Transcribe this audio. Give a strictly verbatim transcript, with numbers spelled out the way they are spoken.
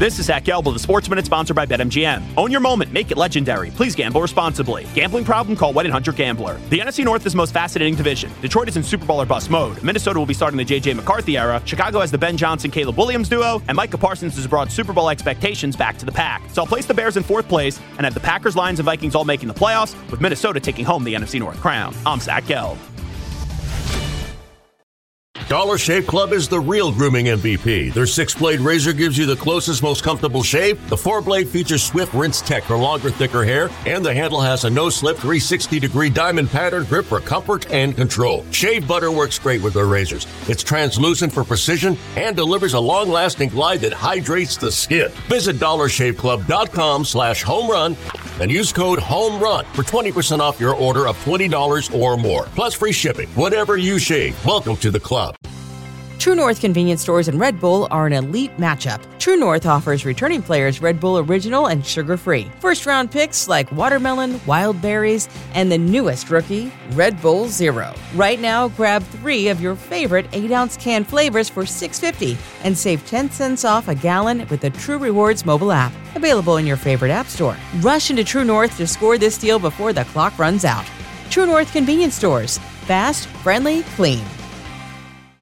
This is Zach Gelb, the Sports Minute, sponsored by BetMGM. Own your moment. Make it legendary. Please gamble responsibly. Gambling problem? Call one eight hundred gambler. The N F C North is the most fascinating division. Detroit is in Super Bowl or bust mode. Minnesota will be starting the J J McCarthy era. Chicago has the Ben Johnson-Caleb Williams duo. And Micah Parsons has brought Super Bowl expectations back to the pack. So I'll place the Bears in fourth place and have the Packers, Lions, and Vikings all making the playoffs, with Minnesota taking home the N F C North crown. I'm Zach Gelb. Dollar Shave Club is the real grooming M V P. Their six-blade razor gives you the closest, most comfortable shave. The four-blade features Swift Rinse Tech for longer, thicker hair. And the handle has a no-slip three hundred sixty degree diamond pattern grip for comfort and control. Shave butter works great with their razors. It's translucent for precision and delivers a long-lasting glide that hydrates the skin. Visit dollar shave club dot com slash home run and use code HOMERUN for twenty percent off your order of twenty dollars or more. Plus free shipping. Whatever you shave, welcome to the club. True North convenience stores and Red Bull are an elite matchup. True North offers returning players Red Bull Original and sugar-free. First-round picks like watermelon, wild berries, and the newest rookie, Red Bull Zero. Right now, grab three of your favorite eight-ounce can flavors for six dollars and fifty cents and save ten cents off a gallon with the True Rewards mobile app. Available in your favorite app store. Rush into True North to score this deal before the clock runs out. True North convenience stores. Fast, friendly, clean.